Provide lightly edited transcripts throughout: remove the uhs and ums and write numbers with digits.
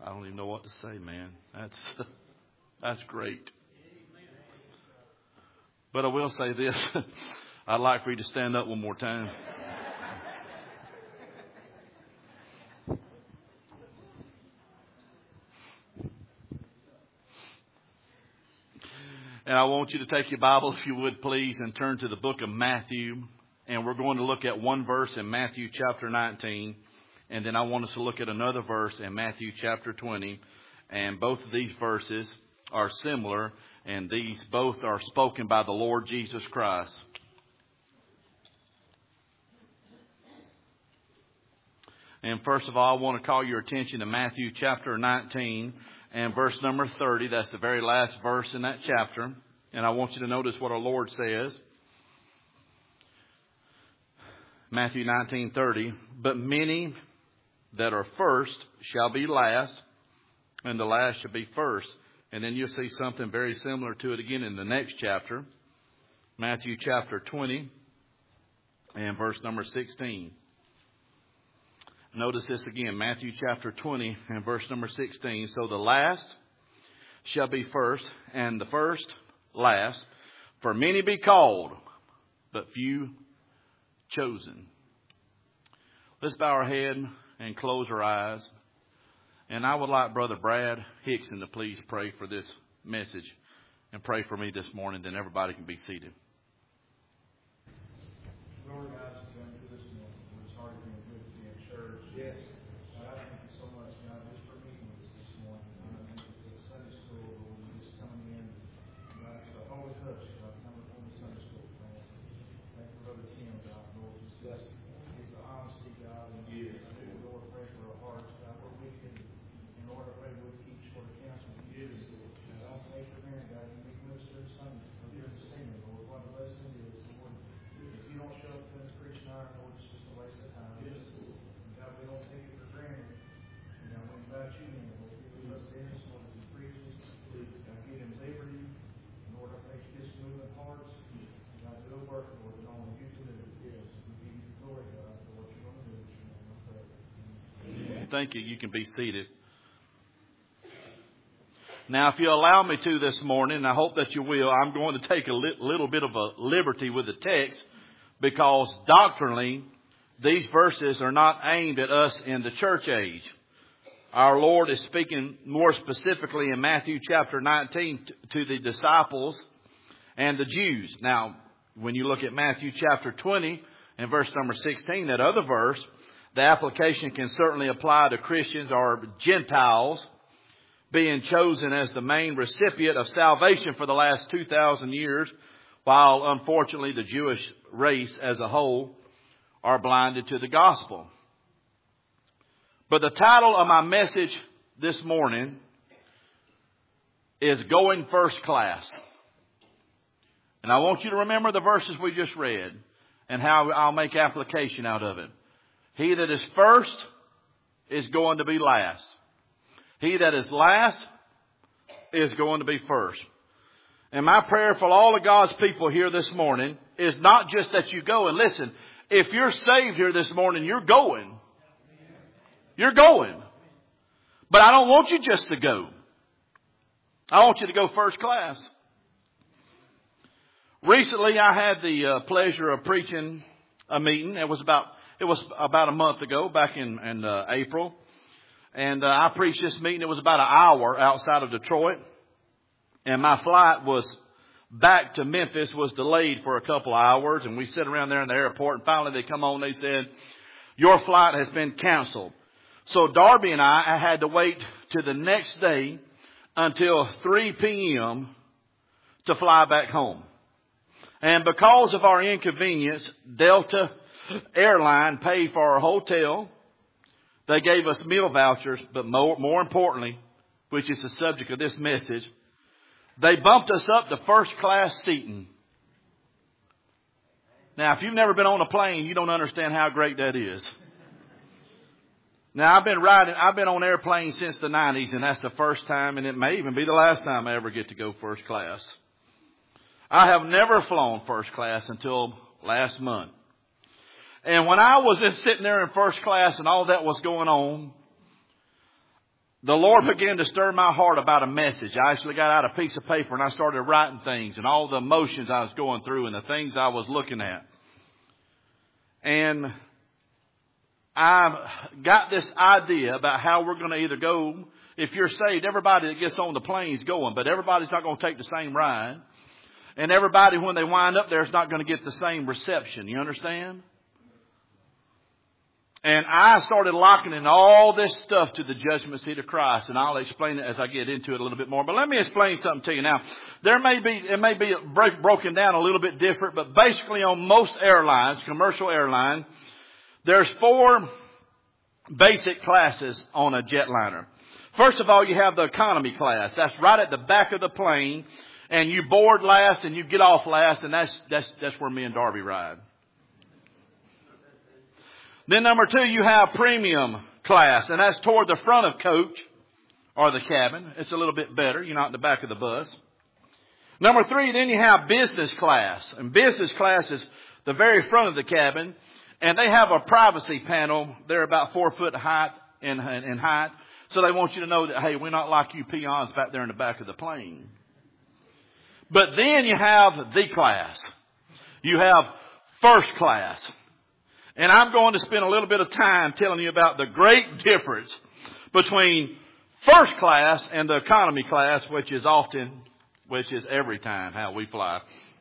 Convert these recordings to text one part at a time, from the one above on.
I don't even know what to say, man. That's great. But I will say this. I'd like for you to stand up one more time. And I want you to take your Bible, if you would, please, and turn to the book of Matthew. And we're going to look at one verse in Matthew chapter 19. And then I want us to look at another verse in Matthew chapter 20. And both of these verses are similar. And these both are spoken by the Lord Jesus Christ. And first of all, I want to call your attention to Matthew chapter 19 and verse number 30. That's the very last verse in that chapter. And I want you to notice what our Lord says. Matthew 19:30. But many that are first shall be last, and the last shall be first. And then you'll see something very similar to it again in the next chapter. Matthew chapter 20 and verse number 16. Notice this again, Matthew chapter 20 and verse number 16. So the last shall be first, and the first last. For many be called, but few chosen. Let's bow our head and close our eyes. And I would like Brother Brad Hickson to please pray for this message and pray for me this morning. Then everybody can be seated. Lord God, this morning, it's hard to be good to be in church. Yes. God, I thank you so much, God, just for meeting with us this morning. God, I thank you for the Sunday school, Lord, just coming in. God, for the holy touch, God, coming from the Sunday school class. Thank you for Brother Tim, God, Lord, just yes. His honesty, God, and yes. Lord, pray for our hearts, God, where we can, in order to pray with each for the counsel of you. God, I also make your man, God, you make minister Sunday, for your singing, Lord, what a blessing it is, Lord. If you don't show up to the preaching hour, Lord, it's just a waste of time. Yes. And God, we don't take it for granted. And God, we invite you in, Lord. We love this, Lord, as he preaches. God, give him liberty. And Lord, I pray for this moving hearts. And God, do a work, Lord, that only you can do. Yes. We give you glory, God, for what you're going to do this morning. I pray. Amen. Thank you. You can be seated. Now, if you allow me to this morning, and I hope that you will, I'm going to take a little bit of a liberty with the text because doctrinally, these verses are not aimed at us in the church age. Our Lord is speaking more specifically in Matthew chapter 19 to the disciples and the Jews. Now, when you look at Matthew chapter 20 and verse number 16, that other verse, the application can certainly apply to Christians or Gentiles being chosen as the main recipient of salvation for the last 2,000 years, while unfortunately the Jewish race as a whole are blinded to the gospel. But the title of my message this morning is Going First Class. And I want you to remember the verses we just read and how I'll make application out of it. He that is first is going to be last. He that is last is going to be first. And my prayer for all of God's people here this morning is not just that you go and listen. If you're saved here this morning, you're going. You're going. But I don't want you just to go. I want you to go first class. Recently, I had the pleasure of preaching a meeting. It was about a month ago, back in April. And I preached this meeting. It was about an hour outside of Detroit. And my flight was back to Memphis was delayed for a couple of hours. And we sat around there in the airport. And finally they come on. They said, your flight has been canceled. So Darby and I had to wait to the next day until 3 p.m. to fly back home. And because of our inconvenience, Delta Airline paid for our hotel. They gave us meal vouchers, but more importantly, which is the subject of this message, they bumped us up to first class seating. Now, if you've never been on a plane, you don't understand how great that is. Now, I've been on airplanes since the 90s, and that's the first time, and it may even be the last time I ever get to go first class. I have never flown first class until last month. And when I was sitting there in first class and all that was going on, the Lord began to stir my heart about a message. I actually got out a piece of paper and I started writing things and all the emotions I was going through and the things I was looking at. And I got this idea about how we're going to either go. If you're saved, everybody that gets on the plane is going, but everybody's not going to take the same ride. And everybody, when they wind up there, is not going to get the same reception. You understand? And I started locking in all this stuff to the judgment seat of Christ, and I'll explain it as I get into it a little bit more. But let me explain something to you now. It may be broken down a little bit different, but basically on most airlines, commercial airlines, there's 4 basic classes on a jetliner. First of all, you have the economy class. That's right at the back of the plane, and you board last and you get off last, and that's where me and Darby ride. Then number 2, you have premium class, and that's toward the front of coach or the cabin. It's a little bit better. You're not in the back of the bus. Number 3, then you have business class, and business class is the very front of the cabin, and they have a privacy panel. They're about 4 foot height in height. So they want you to know that, hey, we're not like you peons back there in the back of the plane. But then you have the class. You have first class. And I'm going to spend a little bit of time telling you about the great difference between first class and the economy class, which is every time how we fly.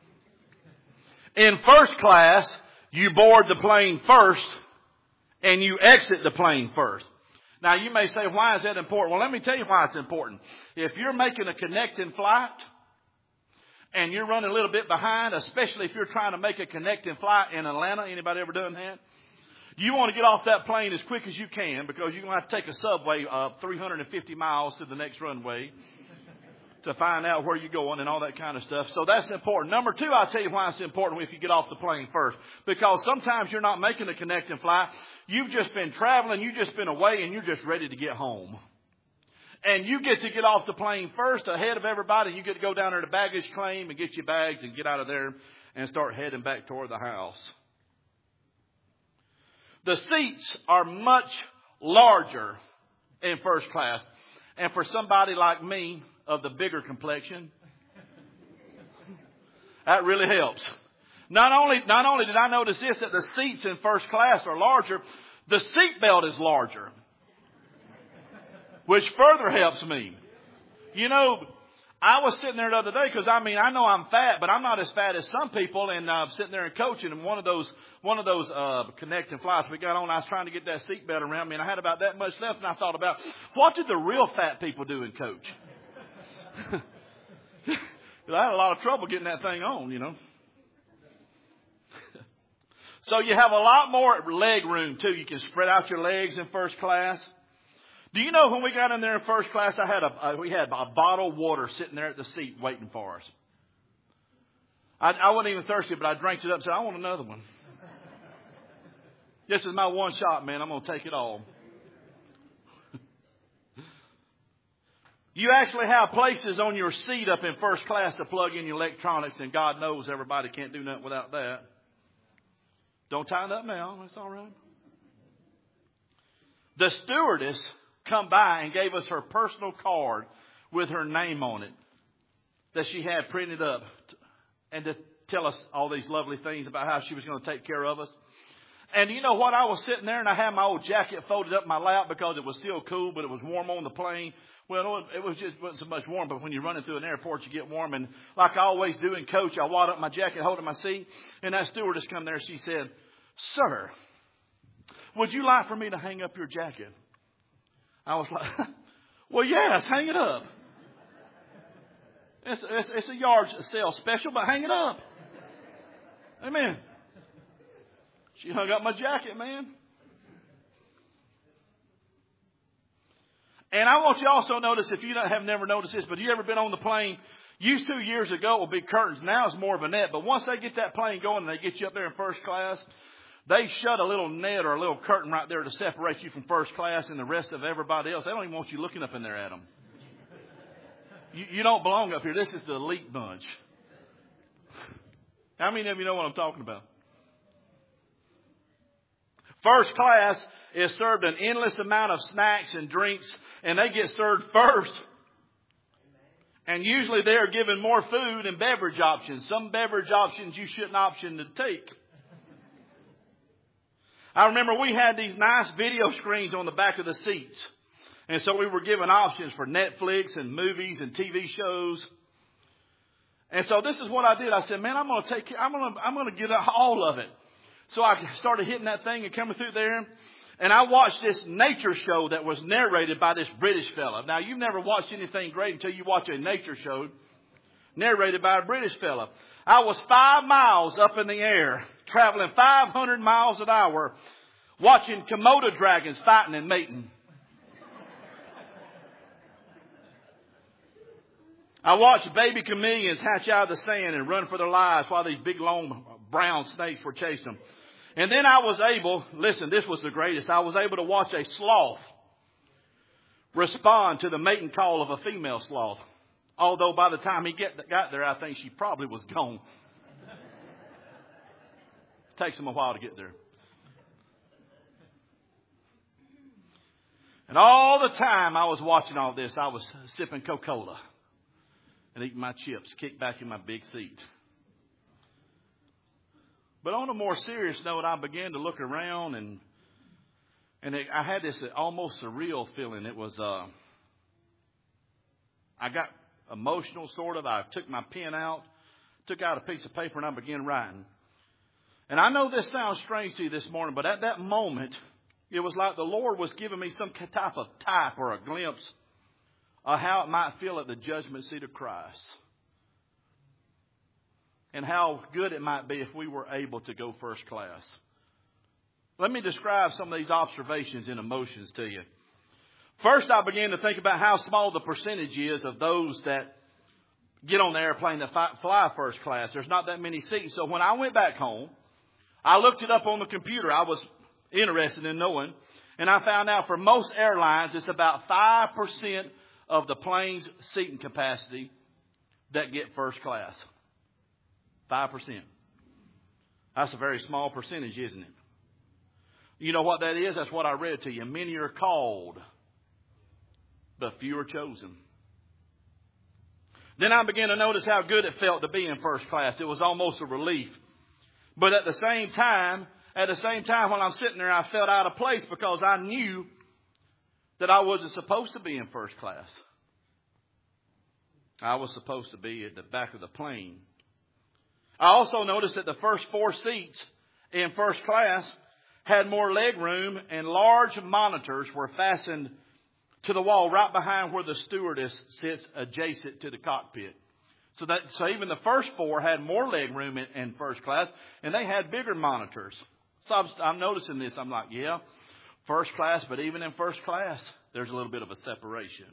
In first class, you board the plane first and you exit the plane first. Now, you may say, why is that important? Well, let me tell you why it's important. If you're making a connecting flight and you're running a little bit behind, especially if you're trying to make a connecting flight in Atlanta, anybody ever done that? You want to get off that plane as quick as you can because you're going to have to take a subway 350 miles to the next runway to find out where you're going and all that kind of stuff. So that's important. Number 2, I'll tell you why it's important if you get off the plane first. Because sometimes you're not making a connecting flight. You've just been traveling, you've just been away, and you're just ready to get home. And you get to get off the plane first ahead of everybody. You get to go down there to baggage claim and get your bags and get out of there and start heading back toward the house. The seats are much larger in first class. And for somebody like me of the bigger complexion, that really helps. Not only did I notice this, that the seats in first class are larger, the seat belt is larger, which further helps me. You know, I was sitting there the other day because I know I'm fat, but I'm not as fat as some people. And I'm sitting there and coaching, and one of those connecting flights we got on, I was trying to get that seat belt around me, and I had about that much left, and I thought about what did the real fat people do in coach? I had a lot of trouble getting that thing on, you know. So you have a lot more leg room too. You can spread out your legs in first class. Do you know when we got in there in first class, we had a bottle of water sitting there at the seat waiting for us. I wasn't even thirsty, but I drank it up and said, I want another one. This is my one shot, man. I'm going to take it all. You actually have places on your seat up in first class to plug in your electronics, and God knows everybody can't do nothing without that. Don't tie it up now. That's all right. The stewardess come by and gave us her personal card with her name on it that she had printed up and to tell us all these lovely things about how she was going to take care of us. And you know what? I was sitting there and I had my old jacket folded up in my lap because it was still cool, but it was warm on the plane. Well, it wasn't so much warm, but when you're running through an airport, you get warm. And like I always do in coach, I wad up my jacket, holding my seat. And that stewardess come there. She said, "Sir, would you like for me to hang up your jacket?" I was like, "Well, yes, hang it up. It's a yard sale special, but hang it up." Amen. She hung up my jacket, man. And I want you to also notice, if you have never noticed this, but you ever been on the plane, used to years ago with big curtains. Now it's more of a net. But once they get that plane going and they get you up there in first class, they shut a little net or a little curtain right there to separate you from first class and the rest of everybody else. They don't even want you looking up in there at them. You don't belong up here. This is the elite bunch. How many of you know what I'm talking about? First class is served an endless amount of snacks and drinks, and they get served first. And usually they are given more food and beverage options. Some beverage options you shouldn't option to take. I remember we had these nice video screens on the back of the seats. And so we were given options for Netflix and movies and TV shows. And so this is what I did. I said, man, I'm going to get all of it. So I started hitting that thing and coming through there. And I watched this nature show that was narrated by this British fella. Now, you've never watched anything great until you watch a nature show narrated by a British fella. I was 5 miles up in the air, traveling 500 miles an hour, watching Komodo dragons fighting and mating. I watched baby chameleons hatch out of the sand and run for their lives while these big, long, brown snakes were chasing them. And then I was able, listen, this was the greatest, I was able to watch a sloth respond to the mating call of a female sloth. Although by the time he got there, I think she probably was gone. Takes him a while to get there. And all the time I was watching all this, I was sipping Coca-Cola and eating my chips, kicked back in my big seat. But on a more serious note, I began to look around and I had this almost surreal feeling. It was, I got emotional sort of. I took my pen out, took out a piece of paper, and I began writing. And I know this sounds strange to you this morning, but at that moment, it was like the Lord was giving me some type of type or a glimpse of how it might feel at the judgment seat of Christ. And how good it might be if we were able to go first class. Let me describe some of these observations and emotions to you. First, I began to think about how small the percentage is of those that get on the airplane that fly first class. There's not that many seats. So when I went back home, I looked it up on the computer. I was interested in knowing. And I found out for most airlines, it's about 5% of the plane's seating capacity that get first class. 5%. That's a very small percentage, isn't it? You know what that is? That's what I read to you. Many are called, but few are chosen. Then I began to notice how good it felt to be in first class. It was almost a relief. But at the same time when I'm sitting there, I felt out of place because I knew that I wasn't supposed to be in first class. I was supposed to be at the back of the plane. I also noticed that the first 4 seats in first class had more leg room, and large monitors were fastened to the wall right behind where the stewardess sits adjacent to the cockpit. So even the first 4 had more leg room in first class, and they had bigger monitors. So I'm noticing this. I'm like, yeah, first class, but even in first class, there's a little bit of a separation.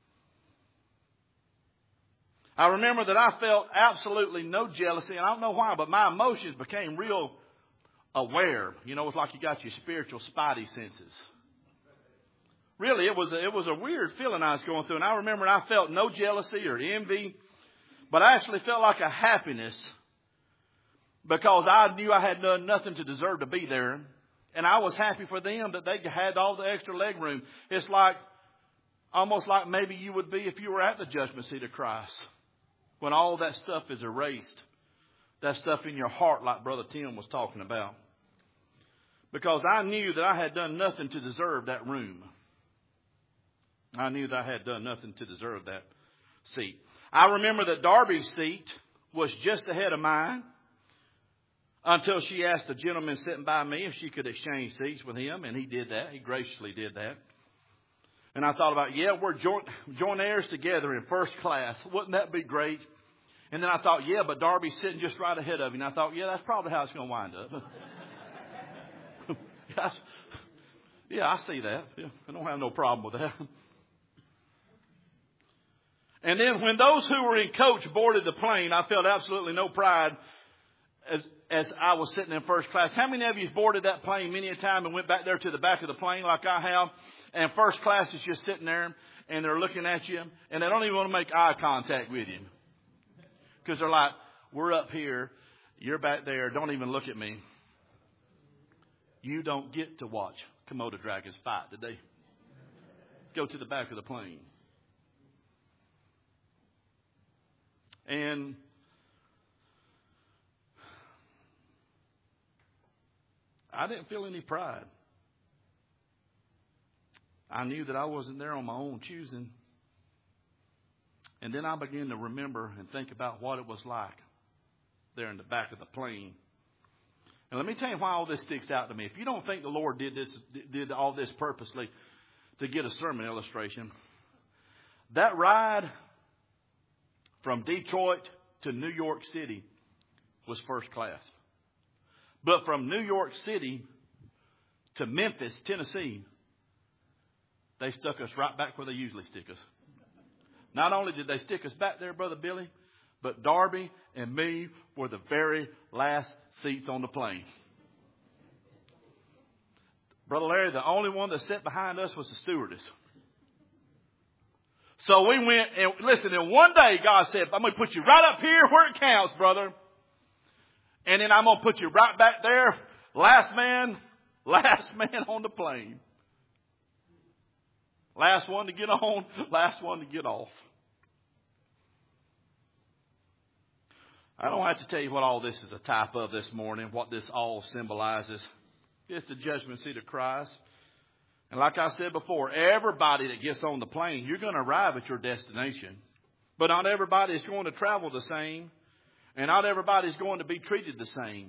I remember that I felt absolutely no jealousy, and I don't know why, but my emotions became real aware. You know, it's like you got your spiritual spidey senses. Really, it was a weird feeling I was going through, and I remember I felt no jealousy or envy, but I actually felt like a happiness because I knew I had done nothing to deserve to be there, and I was happy for them that they had all the extra leg room. It's like almost like maybe you would be if you were at the judgment seat of Christ. When all that stuff is erased, that stuff in your heart like Brother Tim was talking about. Because I knew that I had done nothing to deserve that room. I knew that I had done nothing to deserve that seat. I remember that Darby's seat was just ahead of mine until she asked the gentleman sitting by me if she could exchange seats with him, and he did that. He graciously did that. And I thought about, yeah, we're joint heirs together in first class. Wouldn't that be great? And then I thought, yeah, but Darby's sitting just right ahead of me. And I thought, yeah, that's probably how it's going to wind up. Yeah, I see that. Yeah, I don't have no problem with that. And then when those who were in coach boarded the plane, I felt absolutely no pride as I was sitting in first class. How many of you boarded that plane many a time and went back there to the back of the plane like I have? And first class is just sitting there and they're looking at you and they don't even want to make eye contact with you. Because they're like, we're up here, you're back there, don't even look at me. you don't get to watch Komodo dragons fight today. Go to the back of the plane. And I didn't feel any pride. I knew that I wasn't there on my own choosing. And then I began to remember and think about what it was like there in the back of the plane. And let me tell you why all this sticks out to me. If you don't think the Lord did all this purposely to get a sermon illustration, that ride from Detroit to New York City was first class. But from New York City to Memphis, Tennessee, they stuck us right back where they usually stick us. Not only did they stick us back there, Brother Billy, but Darby and me were the very last seats on the plane. Brother Larry, the only one that sat behind us was the stewardess. So we went, and listen, and one day God said, I'm going to put you right up here where it counts, brother. And then I'm going to put you right back there, last man on the plane. Last one to get on, last one to get off. I don't have to tell you what all this is a type of this morning, what this all symbolizes. It's the judgment seat of Christ. And like I said before, everybody that gets on the plane, you're going to arrive at your destination. But not everybody is going to travel the same. And not everybody is going to be treated the same.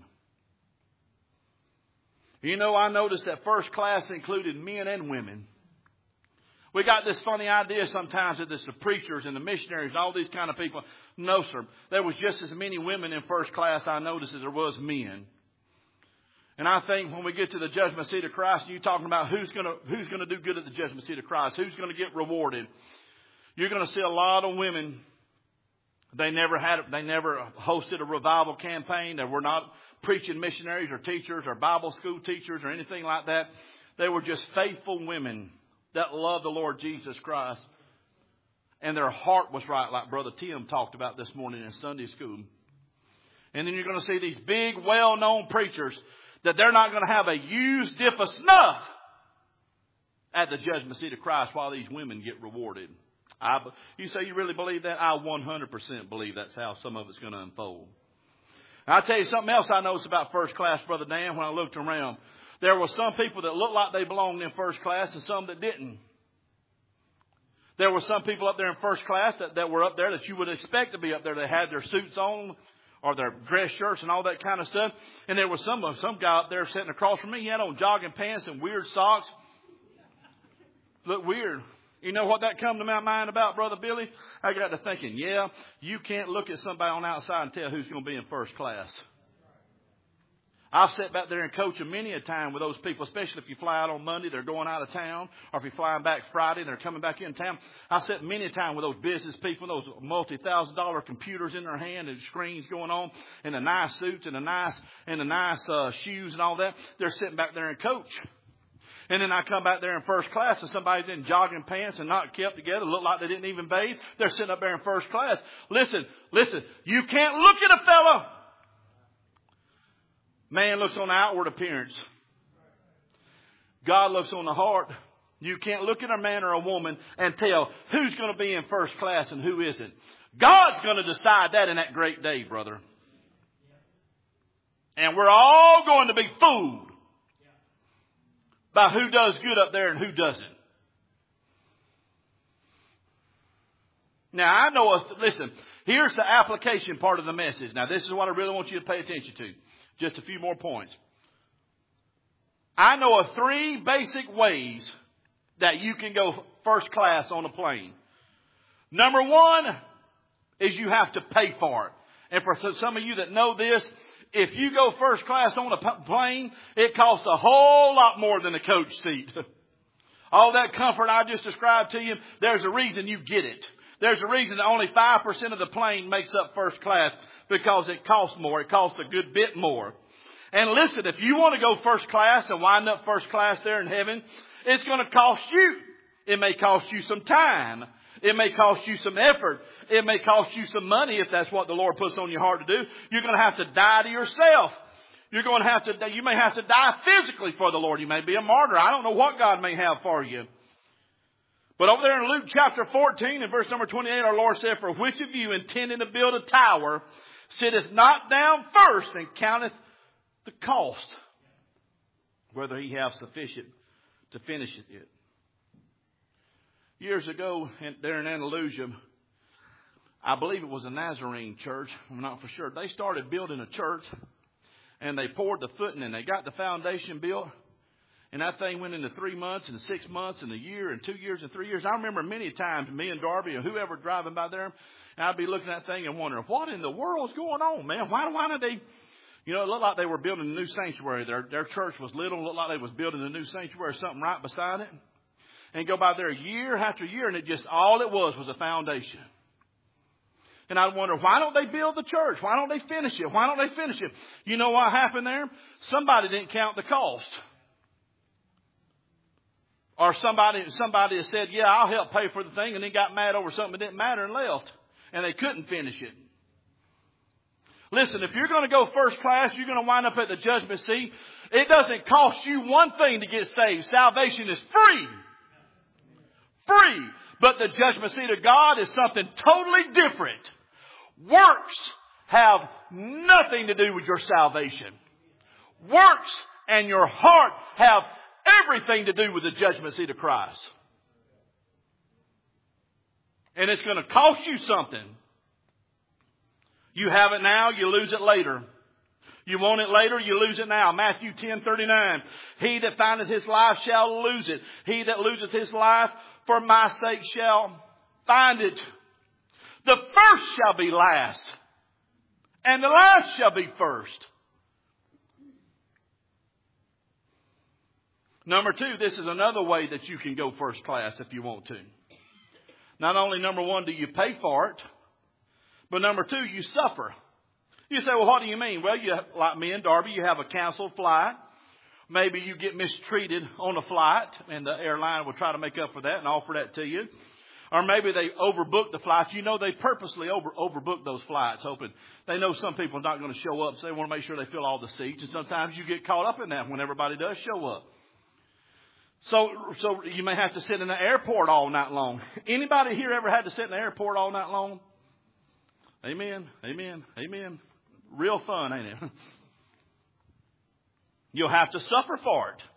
You know, I noticed that first class included men and women. We got this funny idea sometimes that it's the preachers and the missionaries and all these kind of people. No, sir. There was just as many women in first class, I noticed, as there was men. And I think when we get to the judgment seat of Christ, you're talking about who's going to do good at the judgment seat of Christ, who's going to get rewarded. You're going to see a lot of women. They never hosted a revival campaign. They were not preaching missionaries or teachers or Bible school teachers or anything like that. They were just faithful women that loved the Lord Jesus Christ. And their heart was right, like Brother Tim talked about this morning in Sunday school. And then you're going to see these big, well-known preachers that they're not going to have a used dip of snuff at the judgment seat of Christ while these women get rewarded. You say you really believe that? I 100% believe that's how some of it's going to unfold. I'll tell you something else I noticed about first class, Brother Dan, when I looked around. There were some people that looked like they belonged in first class and some that didn't. There were some people up there in first class that were up there that you would expect to be up there. They had their suits on or their dress shirts and all that kind of stuff. And there was some guy up there sitting across from me. He had on jogging pants and weird socks. Looked weird. You know what that come to my mind about, Brother Billy? I got to thinking, yeah, you can't look at somebody on the outside and tell who's going to be in first class. I've sat back there and coached them many a time with those people, especially if you fly out on Monday, they're going out of town, or if you're flying back Friday and they're coming back in town. I've sat many a time with those business people, those multi-$1,000 computers in their hand and screens going on, and the nice suits and the nice shoes and all that. They're sitting back there and coach. And then I come back there in first class and somebody's in jogging pants and not kept together, look like they didn't even bathe. They're sitting up there in first class. Listen, you can't look at a fella. Man looks on the outward appearance. God looks on the heart. You can't look at a man or a woman and tell who's going to be in first class and who isn't. God's going to decide that in that great day, brother. And we're all going to be fooled by who does good up there and who doesn't. Now, I know, listen, here's the application part of the message. Now, this is what I really want you to pay attention to. Just a few more points. I know of 3 basic ways that you can go first class on a plane. Number 1 is you have to pay for it. And for some of you that know this, if you go first class on a plane, it costs a whole lot more than a coach seat. All that comfort I just described to you, there's a reason you get it. There's a reason that only 5% of the plane makes up first class, because it costs more. It costs a good bit more. And listen, if you want to go first class and wind up first class there in heaven, it's going to cost you. It may cost you some time. It may cost you some effort. It may cost you some money if that's what the Lord puts on your heart to do. You're going to have to die to yourself. You may have to die physically for the Lord. You may be a martyr. I don't know what God may have for you. But over there in Luke chapter 14 and verse number 28, our Lord said, "For which of you intending to build a tower sitteth not down first and counteth the cost, whether he have sufficient to finish it." Years ago, there in Andalusia, I believe it was a Nazarene church. I'm not for sure. They started building a church, and they poured the footing, and they got the foundation built. And that thing went into 3 months and 6 months and a year and 2 years and 3 years. I remember many times me and Darby and whoever driving by there, and I'd be looking at that thing and wondering, what in the world's going on, man? Why did they... You know, it looked like they were building a new sanctuary. Their church was little. It looked like they was building a new sanctuary, something right beside it. And go by there year after year, and it just, all it was a foundation. And I wonder, why don't they build the church? Why don't they finish it? Why don't they finish it? You know what happened there? Somebody didn't count the cost. Or somebody has said, yeah, I'll help pay for the thing, and then got mad over something that didn't matter and left. And they couldn't finish it. Listen, if you're going to go first class, you're going to wind up at the judgment seat. It doesn't cost you one thing to get saved. Salvation is free. Free. But the judgment seat of God is something totally different. Works have nothing to do with your salvation. Works and your heart have everything to do with the judgment seat of Christ. And it's going to cost you something. You have it now, you lose it later. You want it later, you lose it now. Matthew 10:39. He that findeth his life shall lose it. He that loseth his life for my sake shall find it. The first shall be last, and the last shall be first. Number 2, this is another way that you can go first class if you want to. Not only, number 1, do you pay for it, but number 2, you suffer. You say, well, what do you mean? Well, you, like me and Darby, you have a canceled flight. Maybe you get mistreated on a flight, and the airline will try to make up for that and offer that to you. Or maybe they overbook the flights. You know, they purposely overbook those flights, hoping they know some people are not going to show up, so they want to make sure they fill all the seats. And sometimes you get caught up in that when everybody does show up. So you may have to sit in the airport all night long. Anybody here ever had to sit in the airport all night long? Amen, amen, amen. Real fun, ain't it? You'll have to suffer for it.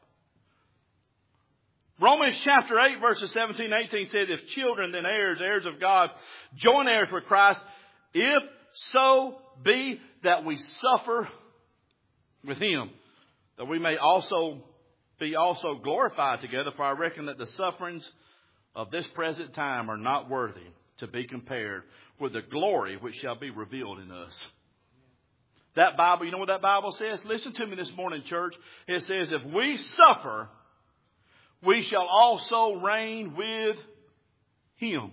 Romans chapter 8 verses 17 and 18 says, if children then heirs, heirs of God, joint heirs with Christ, if so be that we suffer with Him, that we may also be glorified together. For I reckon that the sufferings of this present time are not worthy to be compared with the glory which shall be revealed in us. That Bible, you know what that Bible says? Listen to me this morning, church. It says, if we suffer, we shall also reign with Him.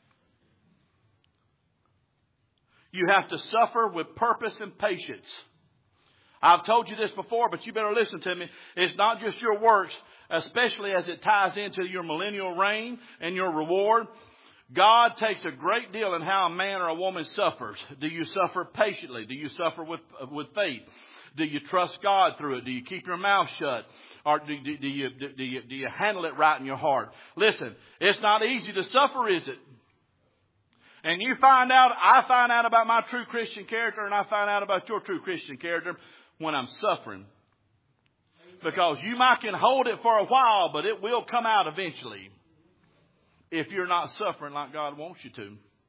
You have to suffer with purpose and patience. I've told you this before, but you better listen to me. It's not just your works, especially as it ties into your millennial reign and your reward. God takes a great deal in how a man or a woman suffers. Do you suffer patiently? Do you suffer with faith? Do you trust God through it? Do you keep your mouth shut? Or do you handle it right in your heart? Listen, it's not easy to suffer, is it? And I find out about my true Christian character, and I find out about your true Christian character when I'm suffering. Because you might can hold it for a while, but it will come out eventually if you're not suffering like God wants you to.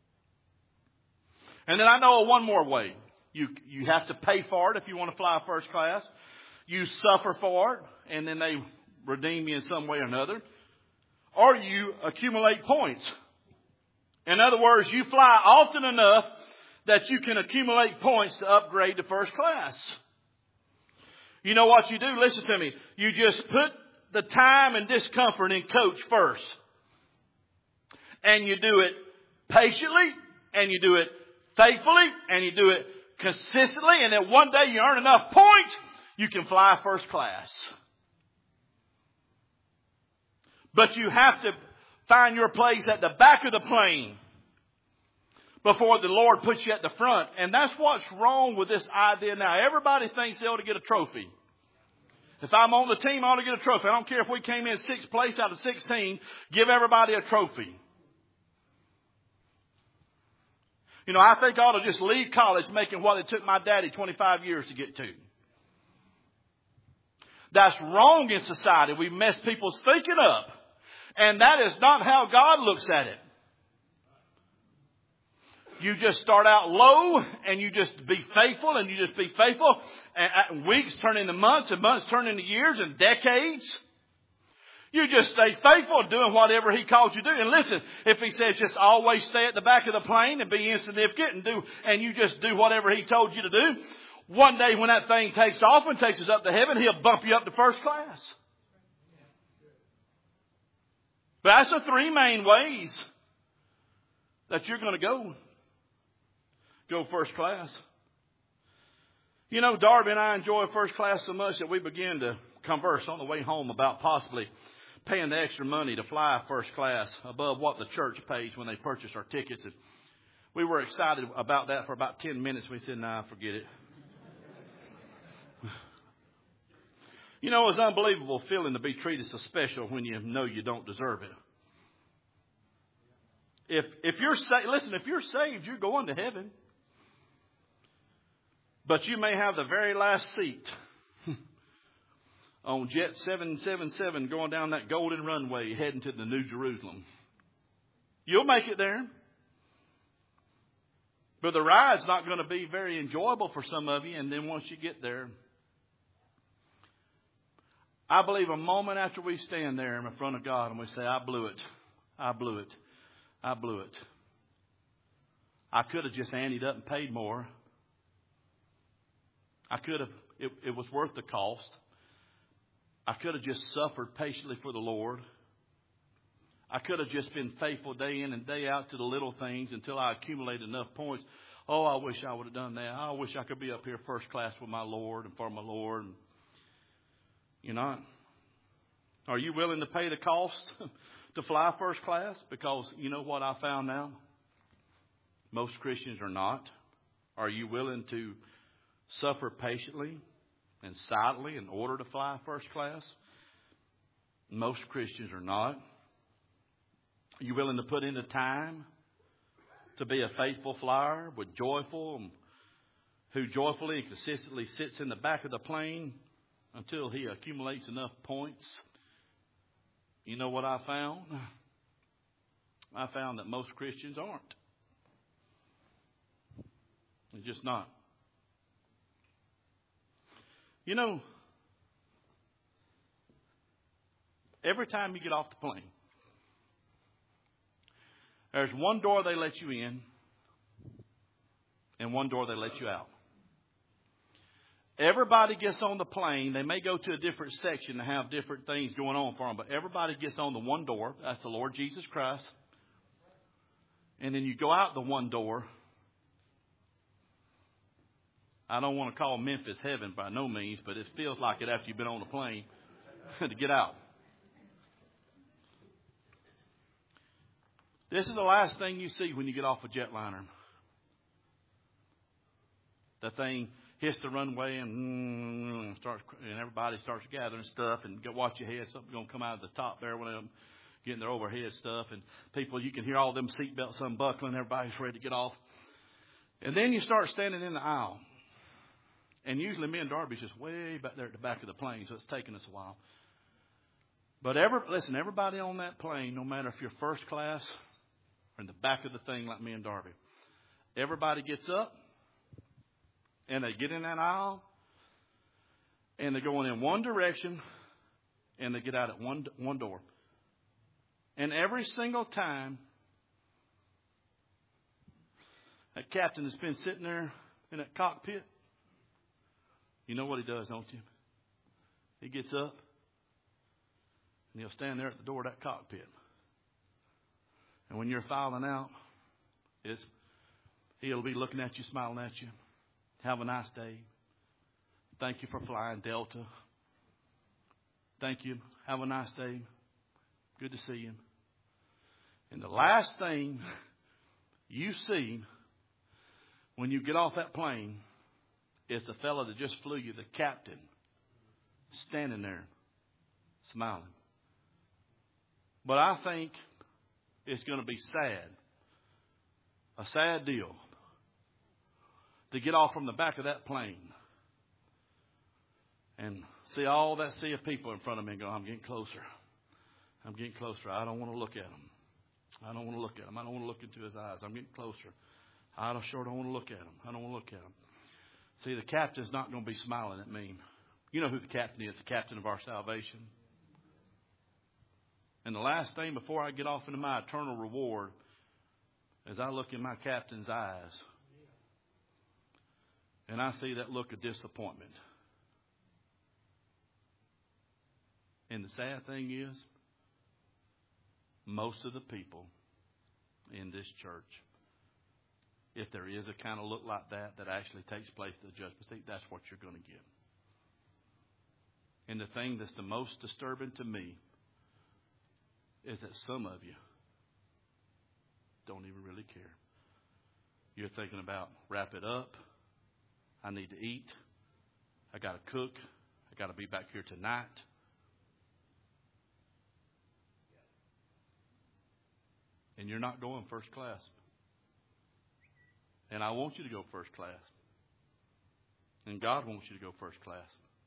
And then I know one more way. You have to pay for it if you want to fly first class. You suffer for it, and then they redeem you in some way or another. Or you accumulate points. In other words, you fly often enough that you can accumulate points to upgrade to first class. You know what you do? Listen to me. You just put the time and discomfort in coach first. And you do it patiently, and you do it faithfully, and you do it consistently, and then one day you earn enough points, you can fly first class. But you have to find your place at the back of the plane. before the Lord puts you at the front. And that's what's wrong with this idea now. Everybody thinks they ought to get a trophy. If I'm on the team, I ought to get a trophy. I don't care if we came in 6th place out of 16. Give everybody a trophy. You know, I think I ought to just leave college making what it took my daddy 25 years to get to. That's wrong in society. We've messed people's thinking up. And that is not how God looks at it. You just start out low and you just be faithful and you just be faithful. And weeks turn into months and months turn into years and decades. You just stay faithful doing whatever He calls you to do. And listen, if He says just always stay at the back of the plane and be insignificant and you just do whatever He told you to do, one day when that thing takes off and takes us up to heaven, He'll bump you up to first class. But that's the 3 main ways that you're going to go first class. You know, Darby and I enjoy first class so much that we began to converse on the way home about possibly paying the extra money to fly first class above what the church pays when they purchase our tickets. And we were excited about that for about 10 minutes. We said, nah, forget it. You know, it's an unbelievable feeling to be treated so special when you know you don't deserve it. If you're saved, you're going to heaven. But you may have the very last seat on Jet 777 going down that golden runway heading to the New Jerusalem. You'll make it there. But the ride's not going to be very enjoyable for some of you. And then once you get there, I believe a moment after we stand there in front of God and we say, I blew it. I blew it. I blew it. I could have just anteed up and paid more. I could have, it was worth the cost. I could have just suffered patiently for the Lord. I could have just been faithful day in and day out to the little things until I accumulated enough points. Oh, I wish I would have done that. I wish I could be up here first class with my Lord and for my Lord. You're not. Are you willing to pay the cost to fly first class? Because you know what I found now? Most Christians are not. Are you willing to suffer patiently and silently in order to fly first class? Most Christians are not. Are you willing to put in the time to be a faithful flyer who joyfully and consistently sits in the back of the plane until he accumulates enough points? You know what I found? I found that most Christians aren't. They're just not. You know, every time you get off the plane, there's one door they let you in and one door they let you out. Everybody gets on the plane. They may go to a different section and have different things going on for them, but everybody gets on the one door. That's the Lord Jesus Christ. And then you go out the one door. I don't want to call Memphis heaven by no means, but it feels like it after you've been on the plane to get out. This is the last thing you see when you get off a jetliner. The thing hits the runway and everybody starts gathering stuff and watch your head. Something's going to come out of the top there when they're getting their overhead stuff. And people, you can hear all them seatbelts unbuckling. Everybody's ready to get off. And then you start standing in the aisle. And usually me and Darby's just way back there at the back of the plane, so it's taking us a while. But everybody on that plane, no matter if you're first class or in the back of the thing like me and Darby, everybody gets up and they get in that aisle and they're going in one direction and they get out at one door. And every single time, that captain has been sitting there in that cockpit. You know what he does, don't you? He gets up and he'll stand there at the door of that cockpit. And when you're filing out, he'll be looking at you, smiling at you. Have a nice day. Thank you for flying Delta. Thank you. Have a nice day. Good to see you. And the last thing You see, when you get off that plane, it's the fellow that just flew you, the captain, standing there, smiling. But I think it's going to be sad, a sad deal, to get off from the back of that plane and see all that sea of people in front of me and go, I'm getting closer. I'm getting closer. I don't want to look at him. I don't want to look at him. I don't want to look into his eyes. I'm getting closer. I sure don't want to look at him. I don't want to look at him. See, the captain's not going to be smiling at me. You know who the captain is, the captain of our salvation. And the last thing before I get off into my eternal reward is I look in my captain's eyes and I see that look of disappointment. And the sad thing is, most of the people in this church, if there is a kind of look like that actually takes place at the judgment seat, that's what you're going to get. And the thing that's the most disturbing to me is that some of you don't even really care. You're thinking about, wrap it up. I need to eat. I got to cook. I got to be back here tonight. And you're not going first class. And I want you to go first class. And God wants you to go first class.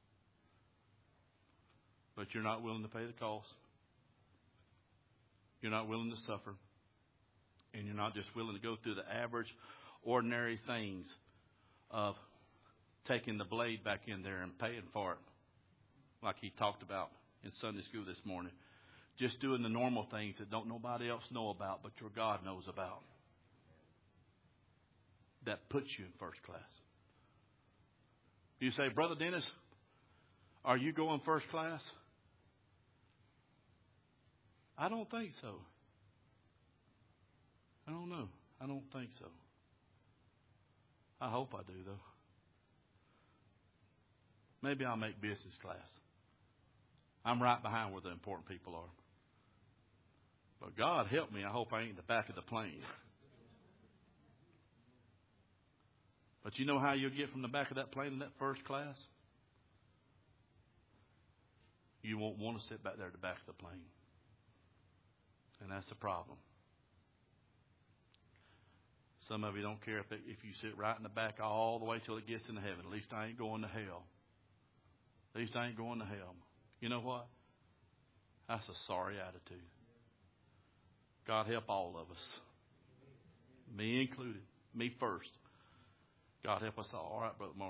But you're not willing to pay the cost. You're not willing to suffer. And you're not just willing to go through the average, ordinary things of taking the blade back in there and paying for it. Like he talked about in Sunday school this morning. Just doing the normal things that don't nobody else know about, but your God knows about. That puts you in first class. You say, Brother Dennis, are you going first class? I don't think so. I don't know. I don't think so. I hope I do, though. Maybe I'll make business class. I'm right behind where the important people are. But God help me, I hope I ain't in the back of the plane. But you know how you'll get from the back of that plane in that first class? You won't want to sit back there at the back of the plane. And that's the problem. Some of you don't care if you sit right in the back all the way till it gets into heaven. At least I ain't going to hell. At least I ain't going to hell. You know what? That's a sorry attitude. God help all of us. Me included. Me first. God help us all. All right, Brother Mark.